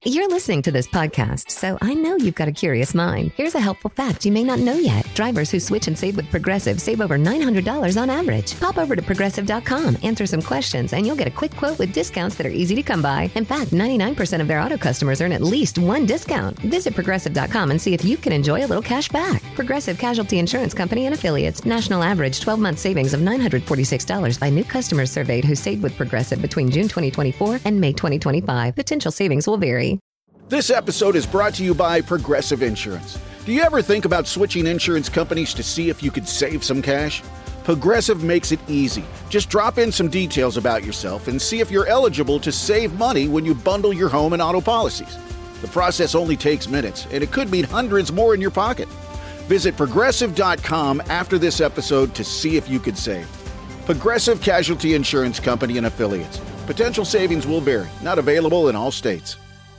You're listening to this podcast, so I know you've got a curious mind. Here's a helpful fact you may not know yet. Drivers who switch and save with Progressive save over $900 on average. Pop over to Progressive.com, answer some questions, and you'll get a quick quote with discounts that are easy to come by. In fact, 99% of their auto customers earn at least one discount. Visit Progressive.com and see if you can enjoy a little cash back. Progressive Casualty Insurance Company and Affiliates. National average 12-month savings of $946 by new customers surveyed who saved with Progressive between June 2024 and May 2025. Potential savings will vary. This episode is brought to you by Progressive Insurance. Do you ever think about switching insurance companies to see if you could save some cash? Progressive makes it easy. Just drop in some details about yourself and see if you're eligible to save money when you bundle your home and auto policies. The process only takes minutes, and it could mean hundreds more in your pocket. Visit Progressive.com after this episode to see if you could save. Progressive Casualty Insurance Company and Affiliates. Potential savings will vary. Not available in all states.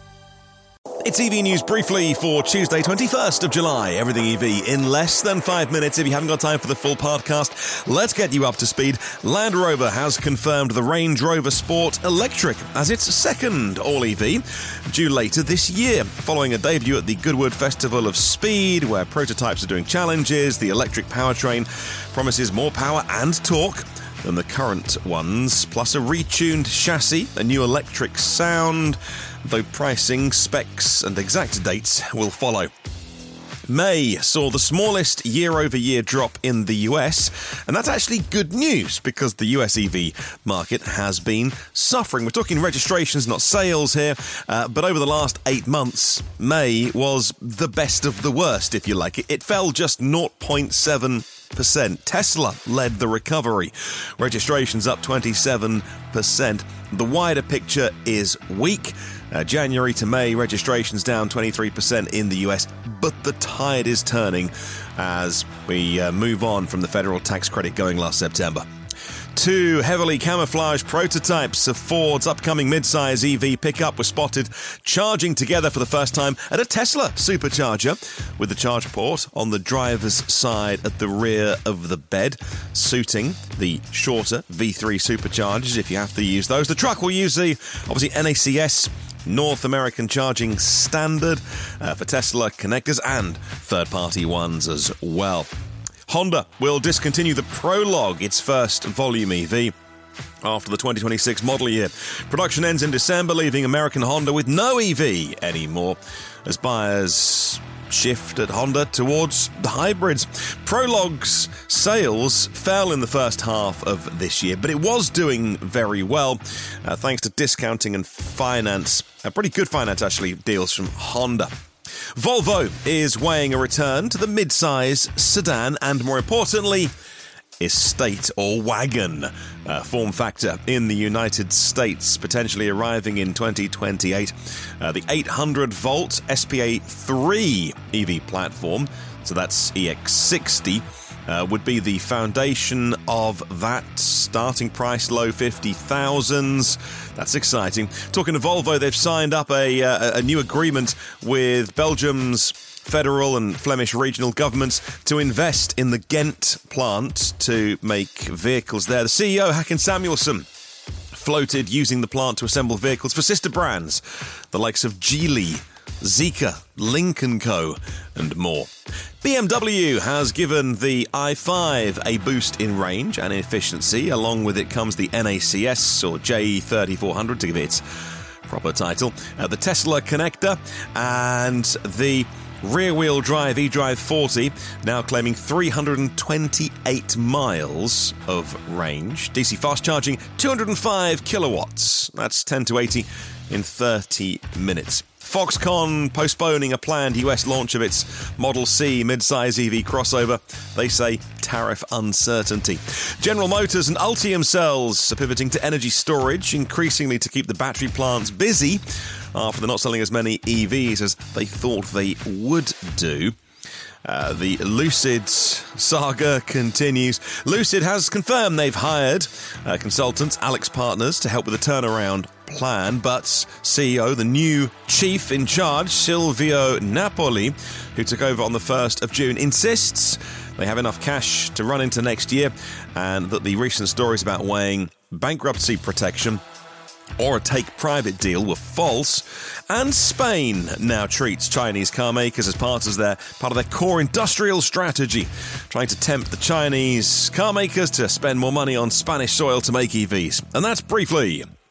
It's EV News briefly for Tuesday, 21st of July. Everything EV in less than 5 minutes. If you haven't got time for the full podcast, let's get you up to speed. Land Rover has confirmed the Range Rover Sport Electric as its second all-EV, due later this year. Following a debut at the Goodwood Festival of Speed, where prototypes are doing challenges, the electric powertrain promises more power and torque than the current ones, plus a retuned chassis, a new electric sound, though pricing, specs and exact dates will follow. May saw the smallest year-over-year drop in the US, and that's actually good news because the US EV market has been suffering. We're talking registrations, not sales here, but over the last 8 months, May was the best of the worst, if you like. It fell just 0.7%. Tesla led the recovery. Registrations up 27%. The wider picture is weak. January to May, registrations down 23% in the US, but the tide is turning as we move on from the federal tax credit going last September. 2 heavily camouflaged prototypes of Ford's upcoming midsize EV pickup were spotted charging together for the first time at a Tesla supercharger, with the charge port on the driver's side at the rear of the bed, suiting the shorter V3 superchargers if you have to use those. The truck will use the, obviously, NACS North American Charging Standard for Tesla connectors and third-party ones as well. Honda will discontinue the Prologue, its first volume EV, after the 2026 model year. Production ends in December, leaving American Honda with no EV anymore, as buyers shift at Honda towards the hybrids. Prologue's sales fell in the first half of this year, but it was doing very well thanks to discounting and finance. Pretty good finance, actually, deals from Honda. Volvo is weighing a return to the mid-size sedan and, more importantly, estate or wagon form factor in the United States, potentially arriving in 2028. The 800-volt SPA3 EV platform, so that's EX60, would be the foundation of that. Starting price low 50,000s. That's exciting. Talking to Volvo, they've signed up a new agreement with Belgium's federal and Flemish regional governments to invest in the Ghent plant to make vehicles there. The CEO, Håkan Samuelsson, floated using the plant to assemble vehicles for sister brands, the likes of Geely, Zeekr, Lynk & Co, and more. BMW has given the i5 a boost in range and efficiency. Along with it comes the NACS, or J3400 to give it its proper title, the Tesla connector, and the rear-wheel drive eDrive 40, now claiming 328 miles of range. DC fast charging, 205 kilowatts. That's 10 to 80 in 30 minutes. Foxconn postponing a planned US launch of its Model C midsize EV crossover. They say tariff uncertainty. General Motors and Ultium Cells are pivoting to energy storage, increasingly to keep the battery plants busy after they're not selling as many EVs as they thought they would do. The Lucid saga continues. Lucid has confirmed they've hired consultants, AlixPartners, to help with the turnaround plan, but CEO, the new chief in charge, Silvio Napoli, who took over on the 1st of June, insists they have enough cash to run into next year, and that the recent stories about weighing bankruptcy protection or a take-private deal were false. And Spain now treats Chinese car makers as part of their core industrial strategy, trying to tempt the Chinese car makers to spend more money on Spanish soil to make EVs. And that's briefly.